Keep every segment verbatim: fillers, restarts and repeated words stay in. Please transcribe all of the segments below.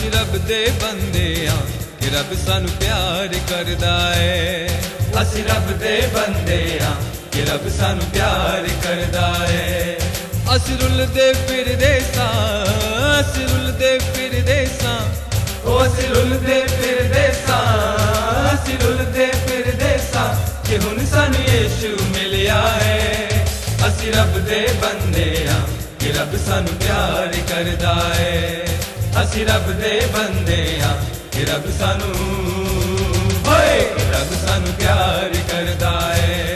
ਅਸੀਂ ਰੱਬ ਦੇ ਬੰਦੇ ਆਂ ਕਿ ਰੱਬ ਸਾਨੂੰ ਪਿਆਰ ਕਰਦਾ ਏ। ਅਸੀਂ ਰੱਬ ਦੇ ਬੰਦੇ ਆਂ ਕਿ ਰੱਬ ਸਾਨੂੰ ਪਿਆਰ ਕਰਦਾ ਏ। ਅਸੀਂ ਰੁਲਦੇ ਫਿਰਦੇ ਸਾਂ, ਅਸੀਂ ਰੁਲਦੇ ਫਿਰਦੇ ਸਾਂ, ਉਹ ਅਸੀਂ ਰੁਲਦੇ ਫਿਰਦੇ ਸਾਂ, ਅਸੀਂ ਰੁਲਦੇ ਫਿਰਦੇ ਸਾਂ ਕਿ ਹੁਣ ਸਾਨੂੰ ਯਿਸੂ ਮਿਲਿਆ ਏ। ਅਸੀਂ ਰੱਬ ਦੇ ਬੰਦੇ ਆਂ ਕਿ ਰੱਬ ਸਾਨੂੰ ਪਿਆਰ ਕਰਦਾ ਏ। ਅਸੀਂ ਰੱਬ ਦੇ ਬੰਦੇ ਆਂ ਕਿ ਰੱਬ ਸਾਨੂੰ ਹੋਏ ਰੱਬ ਸਾਨੂੰ ਪਿਆਰ ਕਰਦਾ ਏ।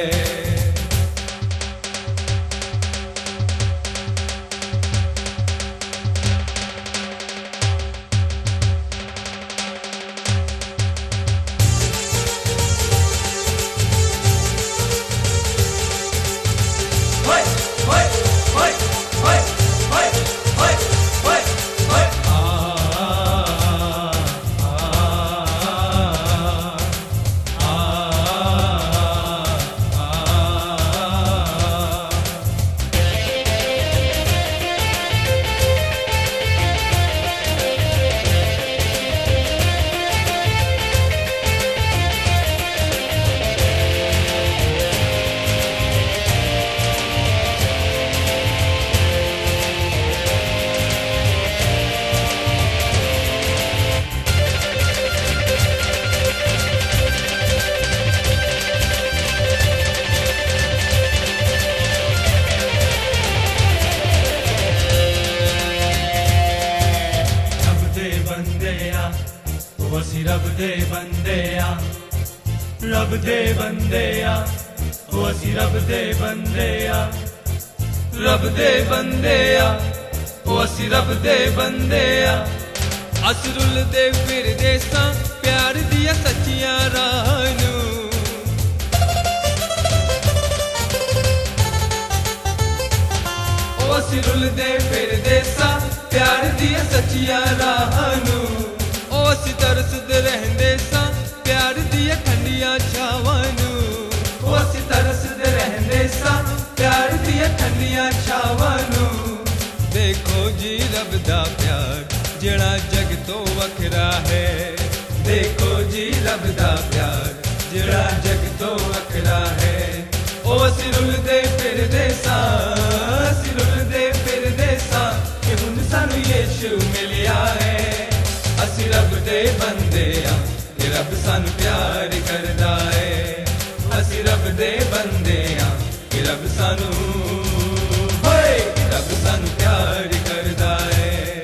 ਅਸੀਂ ਰੱਬ ਦੇ ਬੰਦੇ ਆਂ, ਰੱਬ ਦੇ ਬੰਦੇ ਆਂ, ਉਹ ਅਸੀਂ ਰੱਬ ਦੇ ਬੰਦੇ ਆਂ, ਰੱਬ ਦੇ ਬੰਦੇ ਆਂ, ਉਹ ਅਸੀਂ ਰੱਬ ਦੇ ਬੰਦੇ ਆਂ। ਅਸੀਂ ਰੁਲਦੇ ਫਿਰਦੇ ਸਾਂ ਪਿਆਰ ਦੀਆਂ ਸੱਚੀਆਂ ਰਾਹਾਂ ਨੂੰ, ਉਹ ਅਸੀਂ ਰੁਲਦੇ ਫਿਰਦੇ ਸਾਂ ਪਿਆਰ ਦੀਆਂ ਸੱਚੀਆਂ ਰਾਹਾਂ ਨੂੰ। ਉਹ ਅਸੀਂ ਤਰਸਦੇ ਰਹਿੰਦੇ ਸਾਂ ਪਿਆਰ ਦੀਆਂ ਠੰਡੀਆਂ ਛਾਵਾਂ ਨੂੰ, ਉਹ ਅਸੀਂ ਤਰਸਦੇ ਰਹਿੰਦੇ ਸਾਂ ਪਿਆਰ ਦੀਆਂ ਠੰਡੀਆਂ ਛਾਵਾਂ ਨੂੰ। ਦੇਖੋ ਜੀ ਰੱਬ ਦਾ ਪਿਆਰ ਜਿਹੜਾ ਜਗ ਤੋਂ ਵੱਖਰਾ ਹੈ, ਦੇਖੋ ਜੀ ਰੱਬ ਦਾ ਪਿਆਰ ਜਿਹੜਾ ਜਗ ਤੋਂ ਵੱਖਰਾ ਹੈ। ਉਹ ਅਸੀਂ ਰੁਲਦੇ ਫਿਰਦੇ ਸਾਂ, ਅਸੀਂ ਰੁਲਦੇ ਫਿਰਦੇ ਸਾਂ ਕਿ ਹੁਣ ਸਾਨੂੰ ਯਿਸੂ ਮਿਲਿਆ ਹੈ। ਅਸੀਂ ਰੱਬ ਦੇ ਬੰਦੇ ਆਂ ਕਿ ਰੱਬ ਸਾਨੂੰ ਪਿਆਰ ਕਰਦਾ ਏ। ਅਸੀਂ ਰੱਬ ਦੇ ਬੰਦੇ ਆਂ ਕਿ ਰੱਬ ਸਾਨੂੰ ਹੋਏ ਰੱਬ ਸਾਨੂੰ ਪਿਆਰ ਕਰਦਾ ਏ।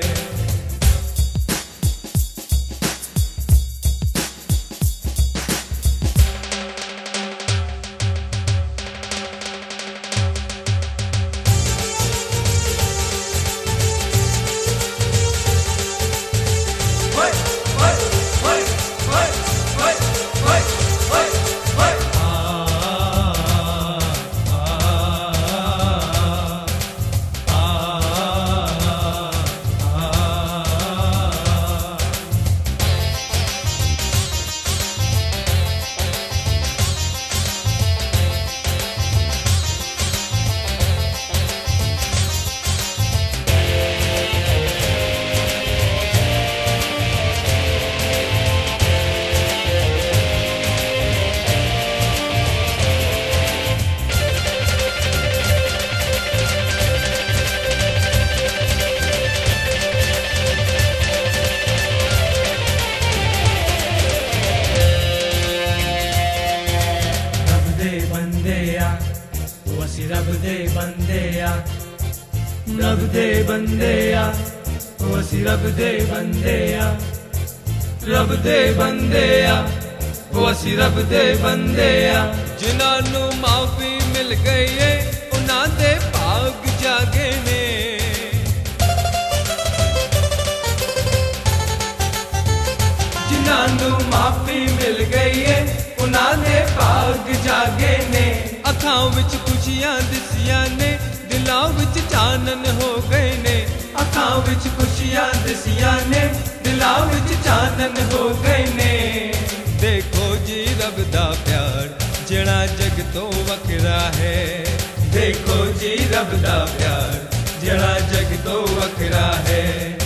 ਅਸੀਂ ਰੱਬ ਦੇ ਬੰਦੇ ਆਂ, ਰੱਬ ਦੇ ਬੰਦੇ ਆਂ, ਉਹ ਅਸੀਂ ਰੱਬ ਦੇ ਬੰਦੇ ਆਂ, ਰੱਬ ਦੇ ਬੰਦੇ ਆਂ, ਉਹ ਅਸੀਂ ਰੱਬ ਦੇ ਬੰਦੇ ਆਂ। ਜਿਨ੍ਹਾਂ ਨੂੰ ਮਾਫੀ ਮਿਲ ਗਈ ਏ ਉਹਨਾਂ ਦੇ ਭਾਗ ਜਾਗੇ ਨੇ, ਜਿਨ੍ਹਾਂ ਨੂੰ ਮਾਫੀ ਮਿਲ ਗਈ ਏ ਉਹਨਾਂ ਦੇ ਭਾਗ ਜਾਗੇ ਨੇ। ਅੱਖਾਂ ਵਿੱਚ ਖੁਸ਼ੀਆਂ ਦਿਸੀਆਂ ਨੇ, ਦਿਲਾਂ ਵਿੱਚ ਚਾਨਣ ਹੋ ਗਏ ਨੇ। ਅੱਖਾਂ ਵਿੱਚ ਖੁਸ਼ੀਆਂ ਦਿਸੀਆਂ ਨੇ, ਦਿਲਾਂ ਵਿੱਚ ਚਾਨਣ ਹੋ ਗਏ ਨੇ। ਦੇਖੋ ਜੀ ਰੱਬ ਦਾ ਪਿਆਰ ਜਿਹੜਾ ਜਗ ਤੋਂ ਵੱਖਰਾ ਹੈ, ਦੇਖੋ ਜੀ ਰੱਬ ਦਾ ਪਿਆਰ ਜਿਹੜਾ ਜਗ ਤੋਂ ਵੱਖਰਾ ਹੈ। ਉਹ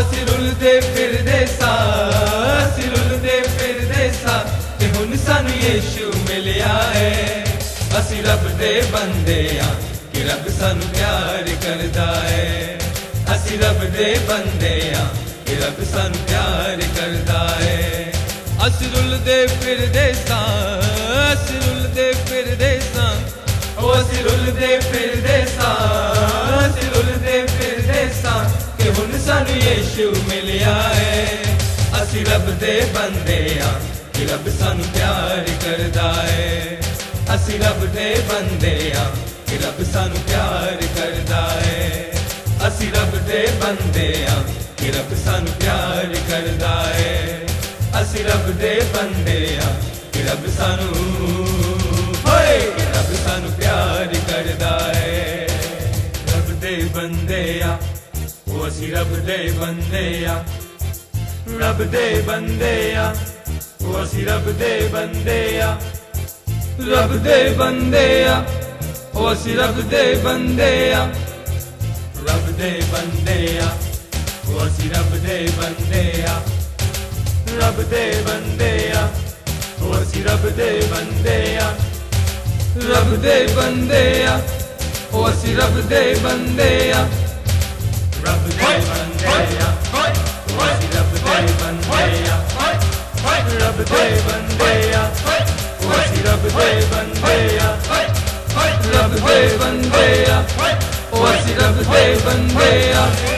ਅਸੀਂ ਰੁਲਦੇ ਫਿਰਦੇ ਸਾਂ ਅਸੀਂ ਰੁਲਦੇ ਫਿਰਦੇ ਸਾਂ ਤੇ ਹੁਣ ਸਾਨੂੰ ਯੀਸ਼ੂ ਮਿਲਿਆ ਏ ਅਸੀਂ ਰੱਬ ਦੇ ਬੰਦੇ ਆਂ ਕਿ ਰੱਬ ਸਾਨੂੰ ਪਿਆਰ ਕਰਦਾ ਏ ਅਸੀਂ ਰੱਬ ਦੇ ਬੰਦੇ ਆਂ ਕਿ ਰੱਬ ਸਾਨੂੰ ਪਿਆਰ ਕਰਦਾ ਏ ਅਸੀਂ ਰੁਲਦੇ ਫਿਰਦੇ ਸਾਂ ਅਸੀਂ ਰੁਲਦੇ ਫਿਰਦੇ ਸਾਂ ਉਹ ਅਸੀਂ ਰੁਲਦੇ ਫਿਰਦੇ ਸਾਂ ਅਸੀਂ ਰੁਲਦੇ ਫਿਰਦੇ ਸਾਂ ਕਿ ਹੁਣ ਸਾਨੂੰ ਯੀਸ਼ੂ ਮਿਲਿਆ ਏ ਅਸੀਂ ਰੱਬ ਦੇ ਬੰਦੇ ਆਂ ਕਿ ਰੱਬ ਸਾਨੂੰ ਪਿਆਰ ਕਰਦਾ ਏ ਅਸੀਂ ਰੱਬ ਦੇ ਬੰਦੇ ਆਂ ਕਿ ਰੱਬ ਸਾਨੂੰ ਪਿਆਰ ਕਰਦਾ ਏ ਅਸੀਂ ਰੱਬ ਦੇ ਬੰਦੇ ਆਂ ਕਿ ਰੱਬ ਸਾਨੂੰ ਪਿਆਰ ਕਰਦਾ ਏ ਅਸੀਂ ਰੱਬ ਦੇ ਬੰਦੇ ਆਂ ਕਿ ਰੱਬ ਸਾਨੂੰ ਹੋਏ ਕਿ ਰੱਬ ਸਾਨੂੰ ਪਿਆਰ ਕਰਦਾ ਏ ਰੱਬ ਦੇ ਬੰਦੇ ਆਂ ਉਹ ਅਸੀਂ ਰੱਬ ਦੇ ਬੰਦੇ ਆਂ ਰੱਬ ਦੇ ਬੰਦੇ ਆਂ ਉਹ ਅਸੀਂ ਰੱਬ ਦੇ ਬੰਦੇ ਆਂ ਰੱਬ ਦੇ ਬੰਦੇ ਆਂ ਉਹ ਅਸੀਂ ਰੱਬ ਦੇ ਬੰਦੇ ਆਂ ਰੱਬ ਦੇ ਬੰਦੇ ਆਂ ਉਹ ਅਸੀਂ ਰੱਬ ਦੇ ਬੰਦੇ ਆਂ ਰੱਬ ਦੇ ਬੰਦੇ ਆਂ ਉਹ ਅਸੀਂ ਰੱਬ ਦੇ ਬੰਦੇ ਆਂ ਰੱਬ ਦੇ ਬੰਦੇ ਆਂ ਉਹ ਅਸੀਂ ਰੱਬ ਦੇ ਬੰਦੇ ਆਂ ਰੱਬ ਦੇ ਬੰਦੇ ਆਂ ਉਹ ਅਸੀਂ ਰੱਬ ਦੇ ਬੰਦੇ ਆਂ ਰੱਬ ਦੇ ਬੰਦੇ ਆਂ ਉਹ ਅਸੀਂ ਰੱਬ ਦੇ ਬੰਦੇ ਆਂ ਰੱਬ ਦੇ ਬੰਦੇ ਆਂ ਉਹ ਅਸੀਂ ਰੱਬ ਦੇ ਬੰਦੇ ਆਂ